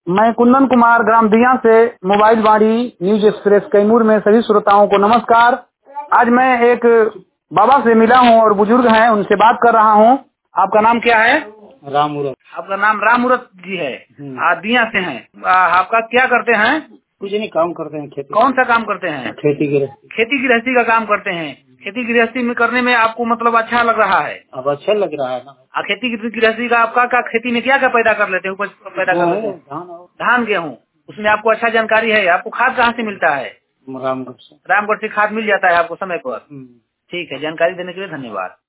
मैं कुंदन कुमार ग्राम दिया से mobile Vani news express Kaimur में सभी श्रोताओं को नमस्कार। आज मैं एक बाबा से मिला हूं और बुजुर्ग हैं, उनसे बात कर रहा हूं। आपका नाम क्या है? रामूरत। आपका नाम रामूरत जी है। आप दिया से हैं। आपका क्या करते हैं? कुछ नहीं, काम करते हैं खेती। कौन सा काम करते हैं? खेती गृहस्थी। खेती गृहस्थी का काम करते हैं। खेती गृहस्थी में करने में आपको मतलब अच्छा लग रहा है? अब अच्छा लग रहा है ना। खेती गृहस्थी का आपका क्या खेती में क्या क्या पैदा कर लेते हैं? उपज पैदा कर लेते हैं? धान गेहूँ। उसमें आपको अच्छा जानकारी है। आपको खाद कहाँ से मिलता है? रामगढ़ से। रामगढ़ से खाद मिल जाता है आपको समय पर? ठीक है, जानकारी देने के लिए धन्यवाद।